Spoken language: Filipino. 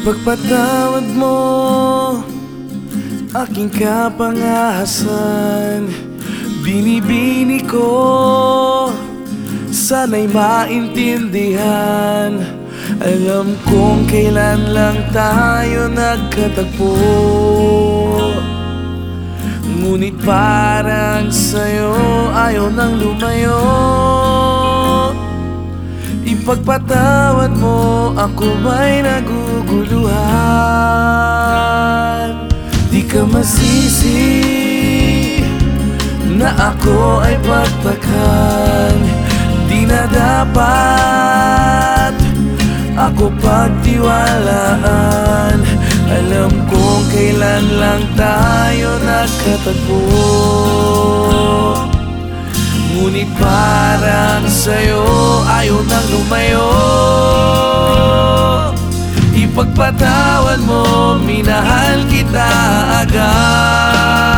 Ipagpatawad mo aking kapangahasan. Binibini ko, sana'y maintindihan. Alam kong kailan lang tayo nagkatagpo, ngunit parang sa'yo ayaw nang lumayo. Ipagpatawad mo, ako ba'y naguguluhan? Di ka masisi na ako ay pagtakhan. Di na dapat ako pagtiwalaan. Alam kong kailan lang tayo nagkatagpo, ngunit parang sa'yo ayaw nang lumayo. Ipagpatawad mo, minahal kita agad.